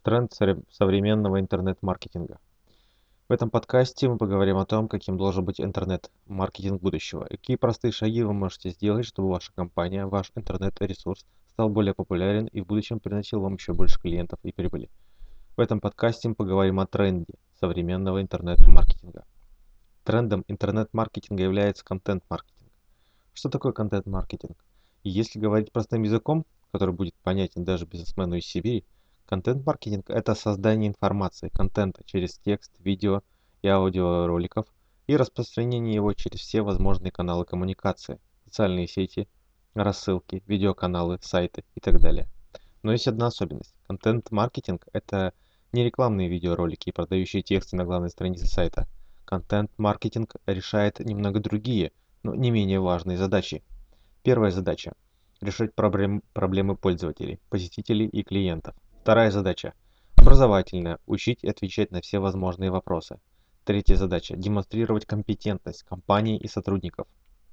Тренд современного интернет-маркетинга. В этом подкасте мы поговорим о том, каким должен быть интернет-маркетинг будущего и какие простые шаги вы можете сделать, чтобы ваша компания, ваш интернет-ресурс стал более популярен и в будущем приносил вам еще больше клиентов и прибыли. В этом подкасте мы поговорим о тренде современного интернет-маркетинга. Трендом интернет-маркетинга является контент-маркетинг. Что такое контент-маркетинг? И если говорить простым языком, который будет понятен даже бизнесмену из Сибири, контент-маркетинг – это создание информации, контента через текст, видео и аудиороликов и распространение его через все возможные каналы коммуникации, социальные сети, рассылки, видеоканалы, сайты и так далее. Но есть одна особенность. Контент-маркетинг – это не рекламные видеоролики и продающие тексты на главной странице сайта. Контент-маркетинг решает немного другие, но не менее важные задачи. Первая задача – решать проблемы пользователей, посетителей и клиентов. Вторая задача – образовательная, учить и отвечать на все возможные вопросы. Третья задача – демонстрировать компетентность компании и сотрудников.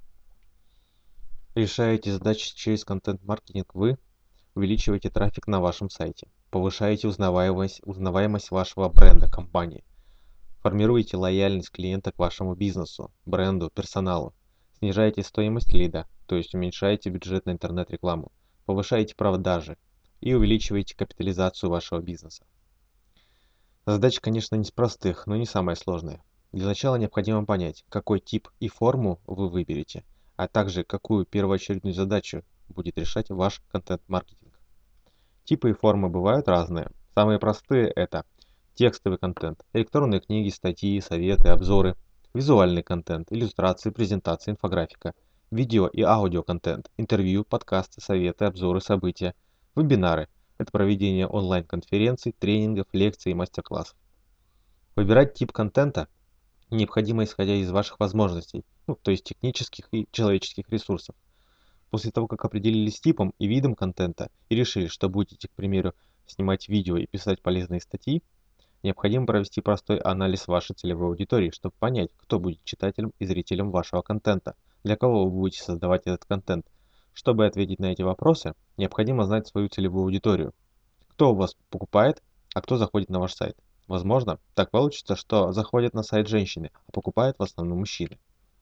Решая эти задачи через контент-маркетинг, вы увеличиваете трафик на вашем сайте, повышаете узнаваемость вашего бренда, компании, формируете лояльность клиента к вашему бизнесу, бренду, персоналу, снижаете стоимость лида, то есть уменьшаете бюджет на интернет-рекламу, повышаете продажи и увеличиваете капитализацию вашего бизнеса. Задача, конечно, не из простых, но не самая сложная. Для начала необходимо понять, какой тип и форму вы выберете, а также какую первоочередную задачу будет решать ваш контент-маркетинг. Типы и формы бывают разные. Самые простые – это текстовый контент, электронные книги, статьи, советы, обзоры, визуальный контент, иллюстрации, презентации, инфографика, видео и аудиоконтент, интервью, подкасты, советы, обзоры, события, вебинары – это проведение онлайн-конференций, тренингов, лекций и мастер-классов. Выбирать тип контента необходимо исходя из ваших возможностей, то есть технических и человеческих ресурсов. После того, как определились с типом и видом контента и решили, что будете, к примеру, снимать видео и писать полезные статьи, необходимо провести простой анализ вашей целевой аудитории, чтобы понять, кто будет читателем и зрителем вашего контента, для кого вы будете создавать этот контент. Чтобы ответить на эти вопросы, необходимо знать свою целевую аудиторию. Кто у вас покупает, а кто заходит на ваш сайт. Возможно, так получится, что заходят на сайт женщины, а покупают в основном мужчины.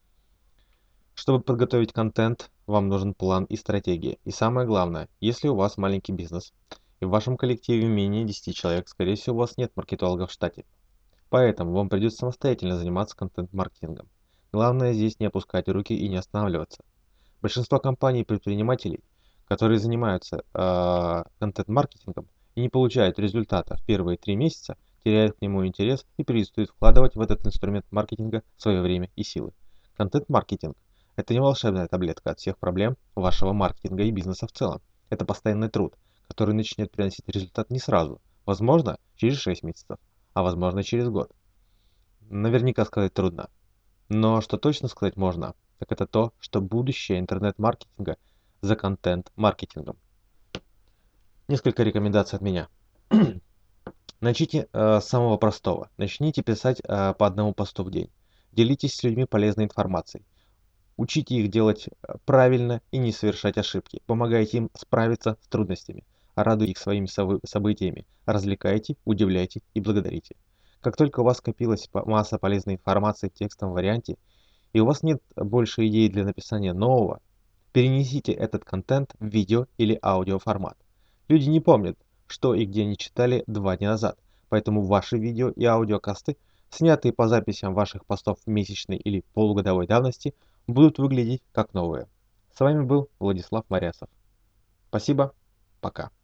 Чтобы подготовить контент, вам нужен план и стратегия. И самое главное, если у вас маленький бизнес и в вашем коллективе менее 10 человек, скорее всего, у вас нет маркетолога в штате. Поэтому вам придется самостоятельно заниматься контент-маркетингом. Главное здесь не опускать руки и не останавливаться. Большинство компаний и предпринимателей, которые занимаются контент-маркетингом и не получают результата в первые 3 месяца, теряют к нему интерес и перестают вкладывать в этот инструмент маркетинга свое время и силы. Контент-маркетинг – это не волшебная таблетка от всех проблем вашего маркетинга и бизнеса в целом. Это постоянный труд, который начнет приносить результат не сразу, возможно, через 6 месяцев, а возможно через год. Наверняка сказать трудно. Но что точно сказать можно, так это то, что будущее интернет-маркетинга за контент-маркетингом. Несколько рекомендаций от меня. Начните с самого простого. Начните писать по одному посту в день. Делитесь с людьми полезной информацией. Учите их делать правильно и не совершать ошибки. Помогайте им справиться с трудностями. Радуйте их своими событиями. Развлекайте, удивляйте и благодарите. Как только у вас скопилась масса полезной информации в текстовом варианте, и у вас нет больше идей для написания нового, перенесите этот контент в видео или аудио формат. Люди не помнят, что и где они читали 2 дня назад, поэтому ваши видео и аудиокасты, снятые по записям ваших постов месячной или полугодовой давности, будут выглядеть как новые. С вами был Владислав Морясов. Спасибо, пока.